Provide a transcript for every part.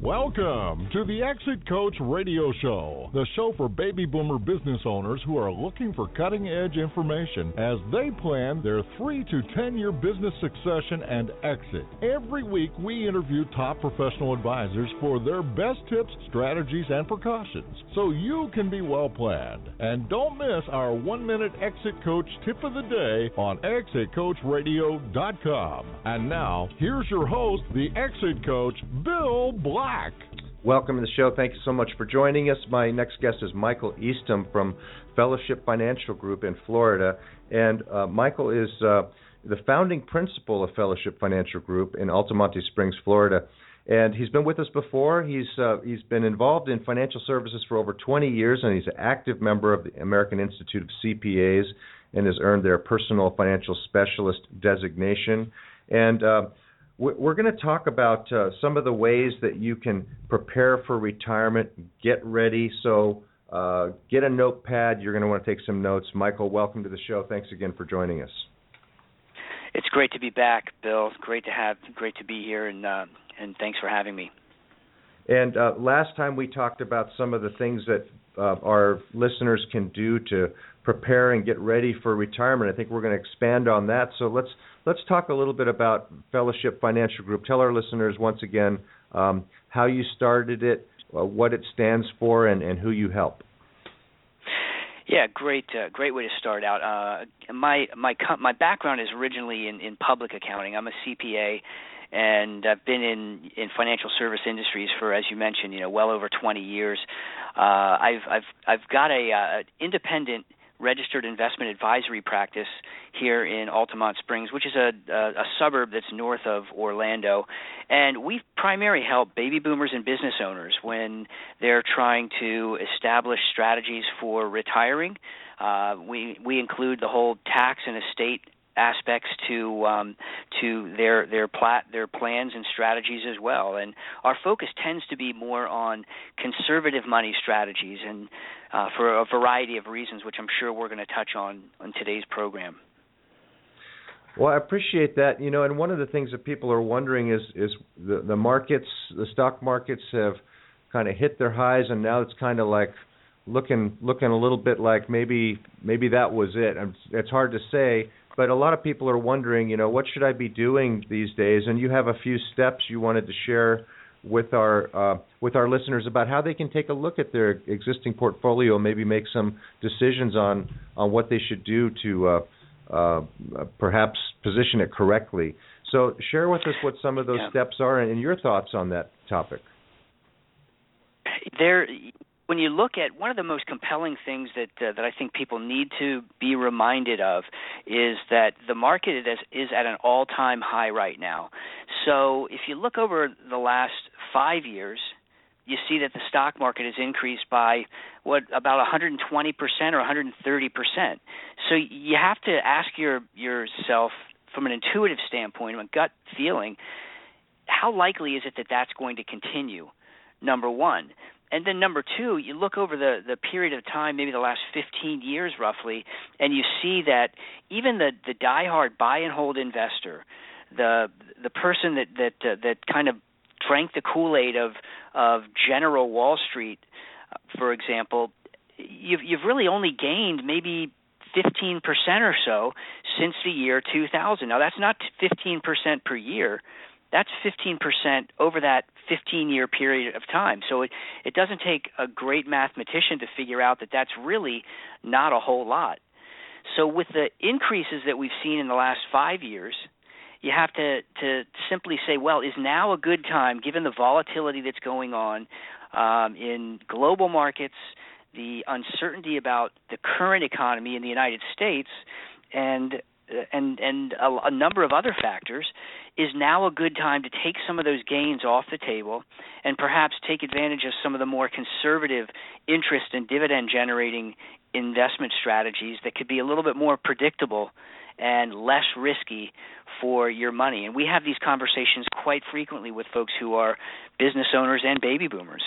Welcome to the Exit Coach Radio Show, the show for baby boomer business owners who are looking for cutting-edge information as they plan their 3 to 10-year business succession and exit. Every week, we interview top professional advisors for their best tips, strategies, and precautions so you can be well-planned. And don't miss our 1-minute Exit Coach tip of the day on ExitCoachRadio.com. And now, here's your host, the Exit Coach, Bill Black. Welcome to the show. Thank you so much for joining us. My next guest is Michael Eastham from Fellowship Financial Group in Florida. And Michael is the founding principal of Fellowship Financial Group in Altamonte Springs, Florida. And he's been with us before. He's been involved in financial services for over 20 years, and he's an active member of the American Institute of CPAs and has earned their personal financial specialist designation. And we're going to talk about some of the ways that you can prepare for retirement, get ready. So get a notepad. You're going to want to take some notes. Michael, welcome to the show. Thanks again for joining us. It's great to be back, Bill. Great to be here, and thanks for having me. And last time we talked about some of the things that our listeners can do to prepare and get ready for retirement. I think we're going to expand on that. So let's talk a little bit about Fellowship Financial Group. Tell our listeners once again how you started it, what it stands for, and who you help. Yeah, great way to start out. My background is originally in public accounting. I'm a CPA, and I've been in financial service industries for, as you mentioned, well over 20 years. I've got a independent registered investment advisory practice here in Altamonte Springs, which is a suburb that's north of Orlando. And we primarily help baby boomers and business owners when they're trying to establish strategies for retiring. We include the whole tax and estate aspects to their plans and strategies as well. And our focus tends to be more on conservative money strategies, and for a variety of reasons, which I'm sure we're going to touch on today's program. Well, I appreciate that. And one of the things that people are wondering is the markets, the stock markets have kind of hit their highs, and now it's kind of like looking a little bit like maybe that was it. It's hard to say. But a lot of people are wondering, what should I be doing these days? And you have a few steps you wanted to share with our listeners about how they can take a look at their existing portfolio and maybe make some decisions on what they should do to perhaps position it correctly. So share with us what some of those steps are and your thoughts on that topic. When you look at one of the most compelling things that I think people need to be reminded of is that the market is at an all-time high right now. So if you look over the last 5 years, you see that the stock market has increased by about 120% or 130%. So you have to ask yourself from an intuitive standpoint, a gut feeling, how likely is it that that's going to continue? Number one. And then number two, you look over the period of time, maybe the last 15 years roughly, and you see that even the diehard buy and hold investor, the person that kind of drank the Kool-Aid of general Wall Street, for example, you've really only gained maybe 15% or so since the year 2000. Now that's not 15% per year. That's 15% over that 15-year period of time. So it doesn't take a great mathematician to figure out that that's really not a whole lot. So with the increases that we've seen in the last 5 years, you have to simply say, well, is now a good time, given the volatility that's going on in global markets, the uncertainty about the current economy in the United States, and a number of other factors, is now a good time to take some of those gains off the table and perhaps take advantage of some of the more conservative interest and dividend-generating investment strategies that could be a little bit more predictable and less risky for your money. And we have these conversations quite frequently with folks who are business owners and baby boomers.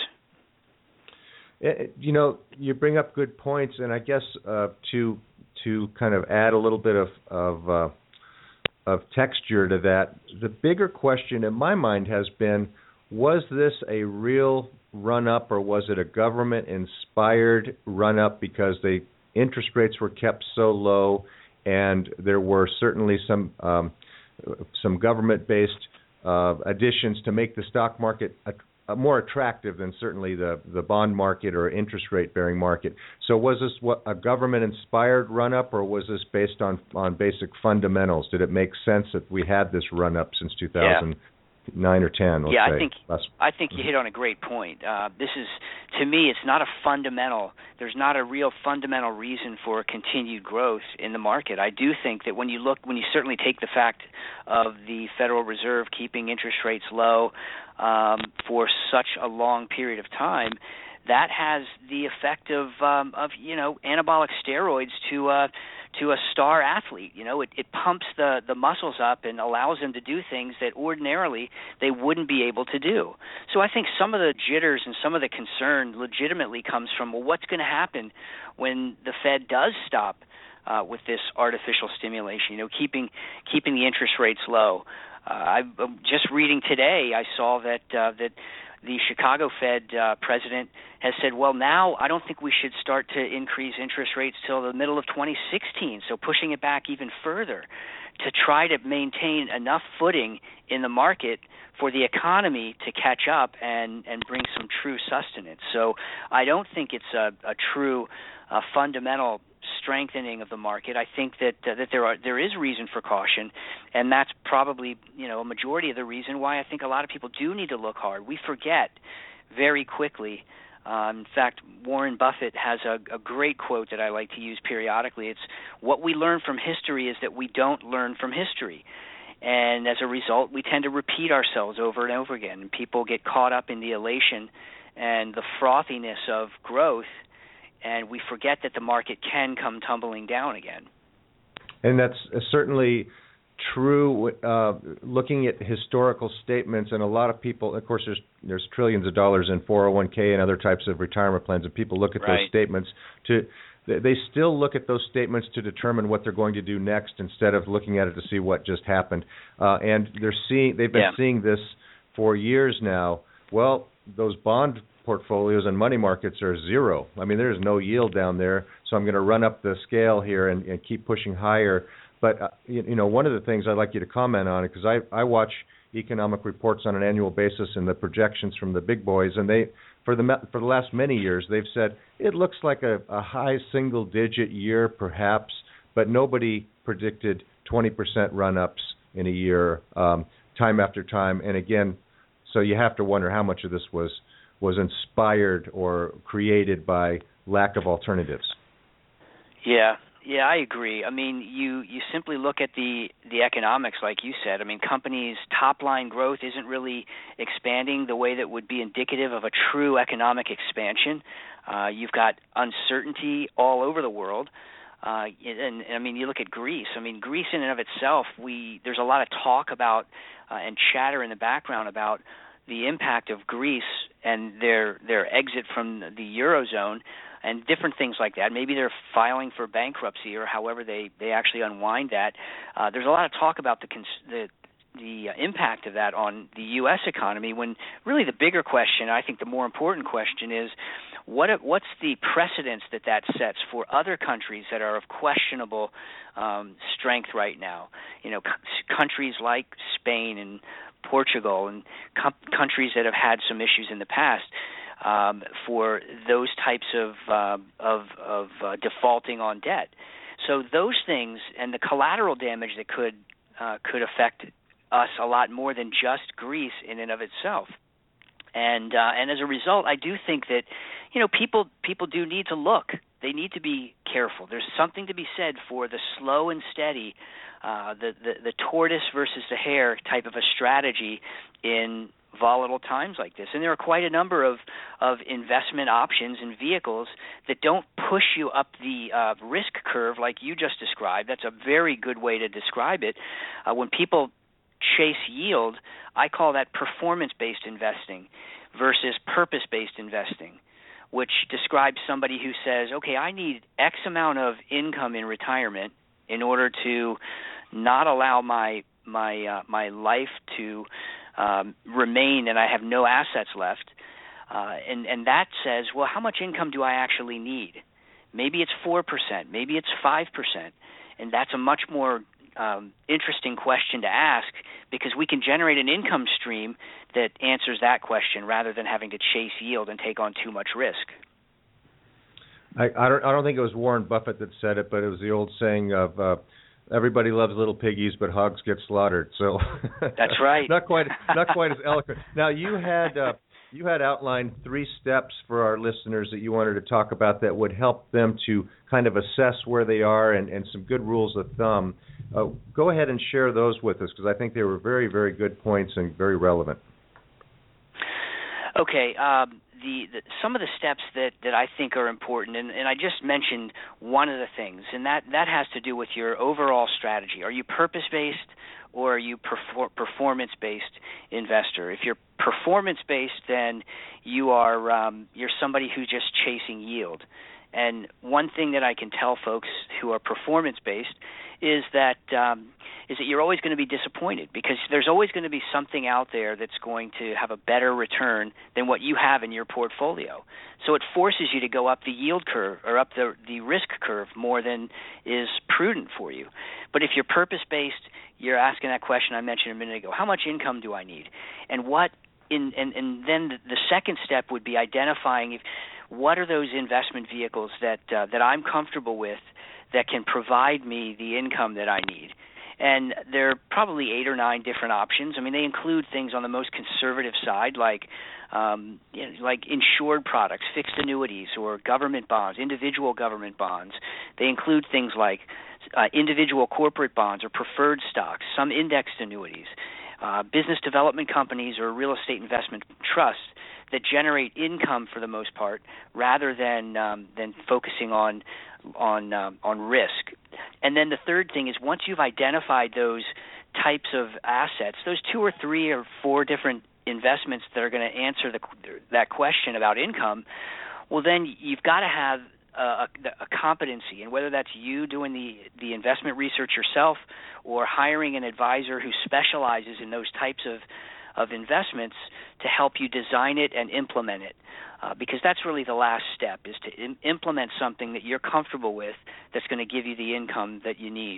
You bring up good points, and I guess to kind of add a little bit of texture to that, the bigger question in my mind has been, was this a real run-up, or was it a government-inspired run-up because the interest rates were kept so low, and there were certainly some government-based additions to make the stock market more attractive than certainly the bond market or interest rate-bearing market? So was this a government-inspired run-up, or was this based on basic fundamentals? Did it make sense that we had this run-up since 2009 or 10? Yeah, I think you hit on a great point. This is, to me, it's not a fundamental. There's not a real fundamental reason for continued growth in the market. I do think that when you certainly take the fact of the Federal Reserve keeping interest rates low for such a long period of time, that has the effect of anabolic steroids to a star athlete. It pumps the muscles up and allows them to do things that ordinarily they wouldn't be able to do. So I think some of the jitters and some of the concern legitimately comes from, well, what's going to happen when the Fed does stop with this artificial stimulation, keeping the interest rates low. I'm just reading today, I saw that the Chicago Fed president has said, well, now I don't think we should start to increase interest rates till the middle of 2016, so pushing it back even further to try to maintain enough footing in the market for the economy to catch up and bring some true sustenance. So I don't think it's a true fundamental strengthening of the market. I think that there is reason for caution, and that's probably a majority of the reason why I think a lot of people do need to look hard. We forget very quickly. In fact, Warren Buffett has a great quote that I like to use periodically. It's, what we learn from history is that we don't learn from history. And as a result, we tend to repeat ourselves over and over again. And people get caught up in the elation and the frothiness of growth, and we forget that the market can come tumbling down again. And that's certainly true. Looking at historical statements, and a lot of people, of course, there's trillions of dollars in 401k and other types of retirement plans, and people look at those statements they still look at those statements to determine what they're going to do next instead of looking at it to see what just happened. And they've been seeing this for years now. Well, those bond portfolios and money markets are zero. I mean, there's no yield down there, so I'm going to run up the scale here and keep pushing higher. But, one of the things I'd like you to comment on, because I watch economic reports on an annual basis and the projections from the big boys, and they, for the last many years, they've said it looks like a high single-digit year perhaps, but nobody predicted 20% run-ups in a year time after time. And again, so you have to wonder how much of this was inspired or created by lack of alternatives. Yeah, I agree. I mean, you simply look at the economics, like you said. I mean, companies' top-line growth isn't really expanding the way that would be indicative of a true economic expansion. You've got uncertainty all over the world. And I mean, you look at Greece. I mean, Greece in and of itself, there's a lot of talk about and chatter in the background about the impact of Greece and their exit from the Eurozone and different things like that. Maybe they're filing for bankruptcy or however they actually unwind that. There's a lot of talk about the impact of that on the U.S. economy, when really the bigger question, I think the more important question, is what's the precedence that sets for other countries that are of questionable strength right now? Countries like Spain and Portugal and countries that have had some issues in the past for those types of defaulting on debt. So those things and the collateral damage that could affect us a lot more than just Greece in and of itself. And as a result, I do think that people do need to look. They need to be careful. There's something to be said for the slow and steady, the tortoise versus the hare type of a strategy in volatile times like this. And there are quite a number of investment options and vehicles that don't push you up the risk curve like you just described. That's a very good way to describe it. When people chase yield, I call that performance-based investing versus purpose-based investing, which describes somebody who says, okay, I need X amount of income in retirement in order to not allow my life to remain and I have no assets left. And that says, well, how much income do I actually need? Maybe it's 4%, maybe it's 5%, and that's a much more interesting question to ask, because we can generate an income stream that answers that question rather than having to chase yield and take on too much risk. I don't think it was Warren Buffett that said it, but it was the old saying of everybody loves little piggies, but hogs get slaughtered. So that's right. not quite as eloquent. Now you had outlined 3 steps for our listeners that you wanted to talk about that would help them to kind of assess where they are and some good rules of thumb. Go ahead and share those with us, because I think they were very, very good points and very relevant. Okay. Some of the steps that I think are important, and I just mentioned one of the things, and that has to do with your overall strategy. Are you purpose-based or are you performance-based investor? If you're performance-based, then you're somebody who's just chasing yield. And one thing that I can tell folks who are performance-based is that you're always going to be disappointed, because there's always going to be something out there that's going to have a better return than what you have in your portfolio. So it forces you to go up the yield curve or up the risk curve more than is prudent for you. But if you're purpose-based, you're asking that question I mentioned a minute ago: how much income do I need? And then the second step would be identifying what are those investment vehicles that I'm comfortable with that can provide me the income that I need. And there are probably 8 or 9 different options. I mean, they include things on the most conservative side, like insured products, fixed annuities, or government bonds, individual government bonds. They include things like individual corporate bonds or preferred stocks, some indexed annuities, business development companies or real estate investment trusts that generate income for the most part, rather than focusing on risk. And then the third thing is, once you've identified those types of assets, those 2 or 3 or 4 different investments that are going to answer that question about income, well, then you've got to have a competency, and whether that's you doing the investment research yourself or hiring an advisor who specializes in those types of investments to help you design it and implement it. Because that's really the last step, is to implement something that you're comfortable with that's going to give you the income that you need.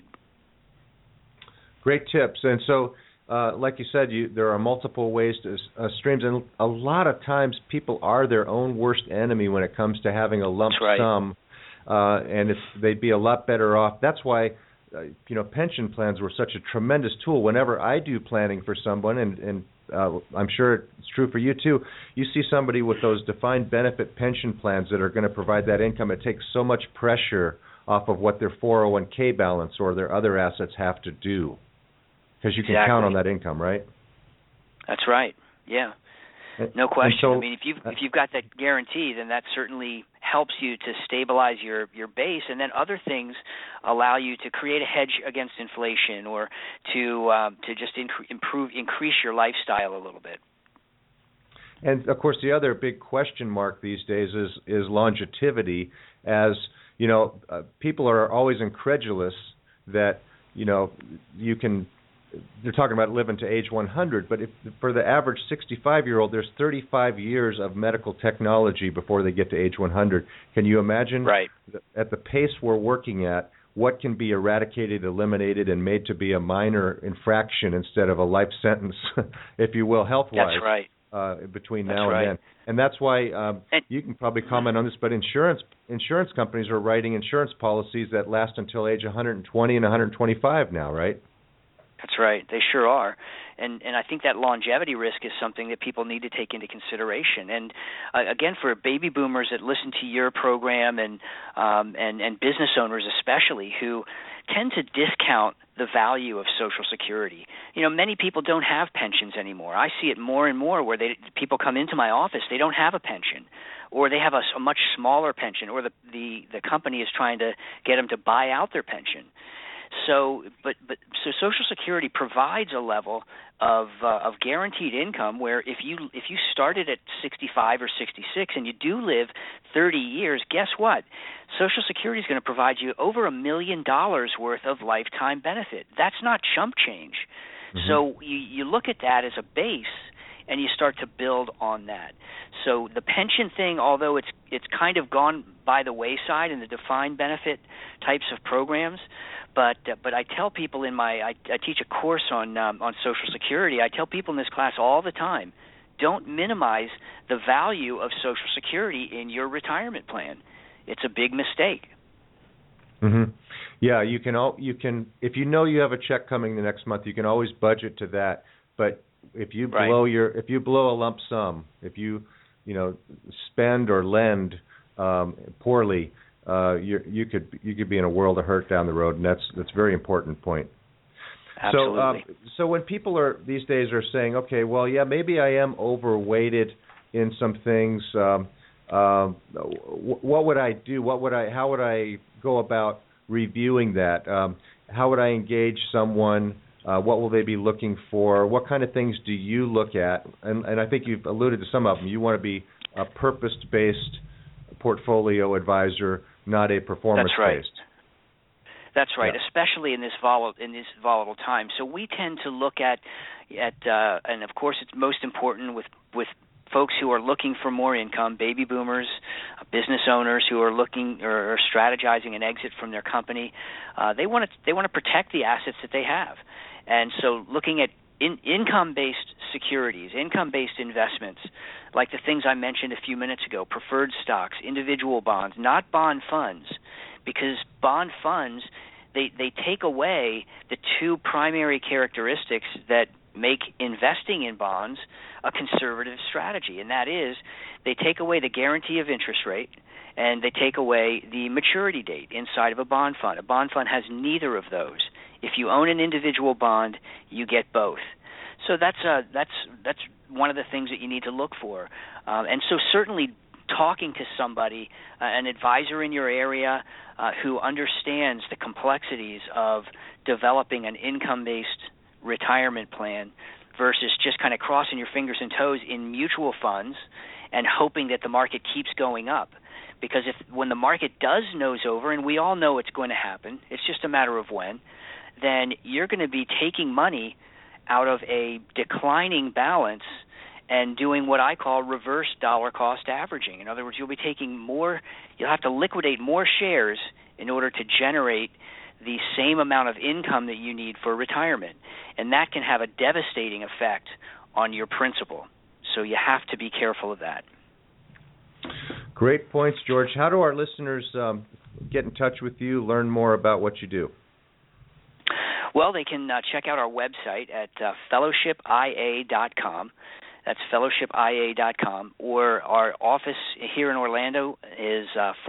Great tips. And so, like you said, there are multiple ways to streams, and a lot of times people are their own worst enemy when it comes to having a lump sum, and they'd be a lot better off. That's why pension plans were such a tremendous tool. Whenever I do planning for someone, and I'm sure it's true for you too, you see somebody with those defined benefit pension plans that are going to provide that income, it takes so much pressure off of what their 401k balance or their other assets have to do, because you can count on that income, right? That's right. Yeah. No question. So, I mean, if you've got that guarantee, then that certainly helps you to stabilize your base, and then other things allow you to create a hedge against inflation, or to just increase your lifestyle a little bit. And of course, the other big question mark these days is longevity. As you know, people are always incredulous that you can. They're talking about living to age 100, but for the average 65-year-old, there's 35 years of medical technology before they get to age 100. Can you imagine, at the pace we're working at, what can be eradicated, eliminated, and made to be a minor infraction instead of a life sentence, if you will, health-wise? That's right. Between now and then. And that's why you can probably comment on this, but insurance companies are writing insurance policies that last until age 120 and 125 now, right? That's right. They sure are. And I think that longevity risk is something that people need to take into consideration. And again, for baby boomers that listen to your program, and business owners especially, who tend to discount the value of Social Security. Many people don't have pensions anymore. I see it more and more where people come into my office, they don't have a pension, or they have a much smaller pension, or the company is trying to get them to buy out their pension. So Social Security provides a level of guaranteed income where if you started at 65 or 66 and you do live 30 years, guess what? Social Security is going to provide you over $1 million worth of lifetime benefit. That's not chump change. So you look at that as a base, and you start to build on that. So the pension thing, although it's kind of gone by the wayside in the defined benefit types of programs, but I tell people I teach a course on Social Security. I tell people in this class all the time, don't minimize the value of Social Security in your retirement plan. It's a big mistake. Mm-hmm. Yeah, you can if you know you have a check coming the next month, you can always budget to that. But if you blow a lump sum, if you spend or lend poorly, you could be in a world of hurt down the road, and that's a very important point. Absolutely. So when people these days are saying, okay, well, yeah, maybe I am overweighted in some things. What would I do? How would I go about reviewing that? How would I engage someone? What will they be looking for? What kind of things do you look at? And I think you've alluded to some of them. You want to be a purpose-based portfolio advisor, not a performance-based. That's right, Yeah. Especially in this volatile time. So we tend to look at and of course it's most important with folks who are looking for more income, baby boomers, business owners who are looking or strategizing an exit from their company. They want to protect the assets that they have, and so looking at income-based securities, income-based investments, like the things I mentioned a few minutes ago, preferred stocks, individual bonds, not bond funds, because bond funds they take away the two primary characteristics that make investing in bonds a conservative strategy, and that is they take away the guarantee of interest rate and they take away the maturity date inside of a bond fund. A bond fund has neither of those. If you own an individual bond, you get both. So that's one of the things that you need to look for. And so certainly talking to somebody, an advisor in your area who understands the complexities of developing an income-based retirement plan versus just kind of crossing your fingers and toes in mutual funds and hoping that the market keeps going up. Because when the market does nose over, and we all know it's going to happen, it's just a matter of when, then you're going to be taking money out of a declining balance and doing what I call reverse dollar cost averaging. In other words, you'll have to liquidate more shares in order to generate the same amount of income that you need for retirement. And that can have a devastating effect on your principal. So you have to be careful of that. Great points, George. How do our listeners get in touch with you, learn more about what you do? Well, they can check out our website at fellowshipia.com. That's fellowshipia.com. Or our office here in Orlando is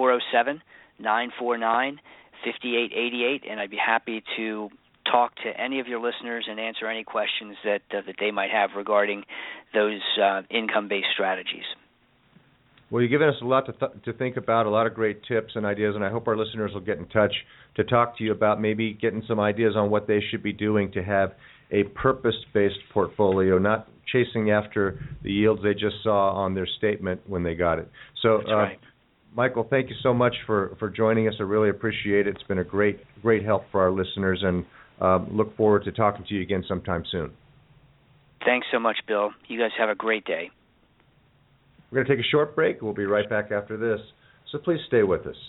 407-949-5888, and I'd be happy to talk to any of your listeners and answer any questions that they might have regarding those income-based strategies. Well, you've given us a lot to think about, a lot of great tips and ideas, and I hope our listeners will get in touch to talk to you about maybe getting some ideas on what they should be doing to have a purpose-based portfolio, not chasing after the yields they just saw on their statement when they got it. So, That's right. Michael, thank you so much for joining us. I really appreciate it. It's been a great help for our listeners, and look forward to talking to you again sometime soon. Thanks so much, Bill. You guys have a great day. We're going to take a short break. We'll be right back after this, so please stay with us.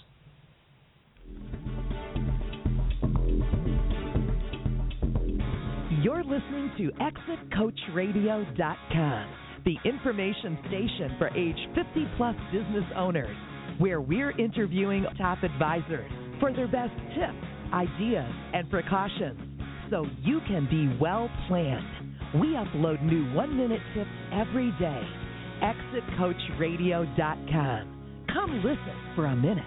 You're listening to ExitCoachRadio.com, the information station for age 50-plus business owners, where we're interviewing top advisors for their best tips, ideas, and precautions, so you can be well planned. We upload new 1-minute tips every day. ExitCoachRadio.com. Come listen for a minute.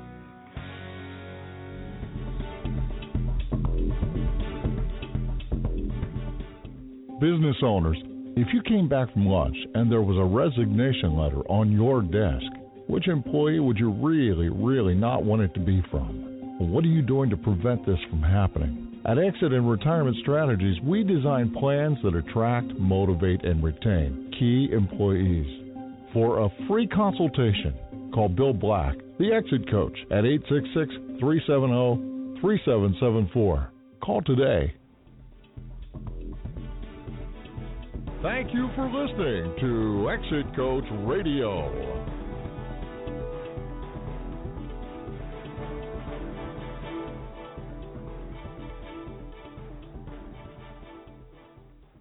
Business owners, if you came back from lunch and there was a resignation letter on your desk, which employee would you really, really not want it to be from? What are you doing to prevent this from happening? At Exit and Retirement Strategies, we design plans that attract, motivate, and retain key employees. For a free consultation, call Bill Black, the Exit Coach, at 866-370-3774. Call today. Thank you for listening to Exit Coach Radio.